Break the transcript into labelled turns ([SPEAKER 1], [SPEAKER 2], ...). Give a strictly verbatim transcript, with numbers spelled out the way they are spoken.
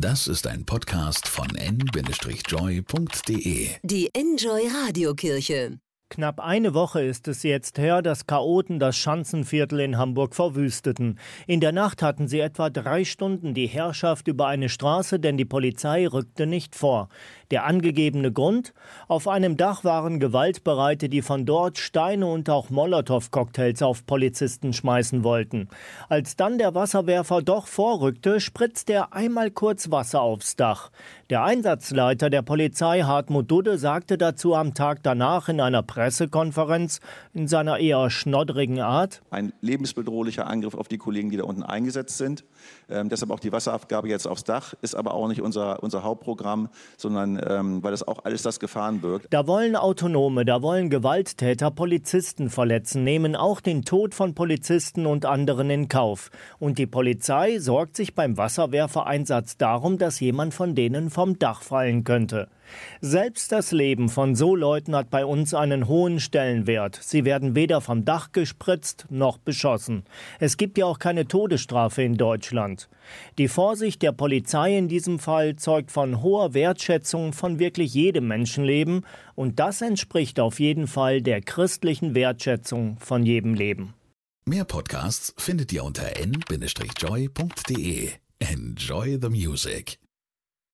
[SPEAKER 1] Das ist ein Podcast von en Bindestrich joy punkt de.
[SPEAKER 2] Die Enjoy Radiokirche.
[SPEAKER 3] Knapp eine Woche ist es jetzt her, dass Chaoten das Schanzenviertel in Hamburg verwüsteten. In der Nacht hatten sie etwa drei Stunden die Herrschaft über eine Straße, denn die Polizei rückte nicht vor. Der angegebene Grund? Auf einem Dach waren Gewaltbereite, die von dort Steine und auch Molotow-Cocktails auf Polizisten schmeißen wollten. Als dann der Wasserwerfer doch vorrückte, spritzte er einmal kurz Wasser aufs Dach. Der Einsatzleiter der Polizei, Hartmut Dudde, sagte dazu am Tag danach in einer Pressekonferenz in seiner eher schnoddrigen Art:
[SPEAKER 4] Ein lebensbedrohlicher Angriff auf die Kollegen, die da unten eingesetzt sind. Ähm, deshalb auch die Wasserabgabe jetzt aufs Dach, ist aber auch nicht unser, unser Hauptprogramm, sondern ähm, weil das auch alles das Gefahren birgt.
[SPEAKER 3] Da wollen Autonome, da wollen Gewalttäter Polizisten verletzen, nehmen auch den Tod von Polizisten und anderen in Kauf. Und die Polizei sorgt sich beim Wasserwerfereinsatz darum, dass jemand von denen vom Dach fallen könnte. Selbst das Leben von so Leuten hat bei uns einen hohen Stellenwert. Sie werden weder vom Dach gespritzt noch beschossen. Es gibt ja auch keine Todesstrafe in Deutschland. Die Vorsicht der Polizei in diesem Fall zeugt von hoher Wertschätzung von wirklich jedem Menschenleben, und das entspricht auf jeden Fall der christlichen Wertschätzung von jedem Leben.
[SPEAKER 1] Mehr Podcasts findet ihr unter en Bindestrich joy punkt de. Enjoy the music.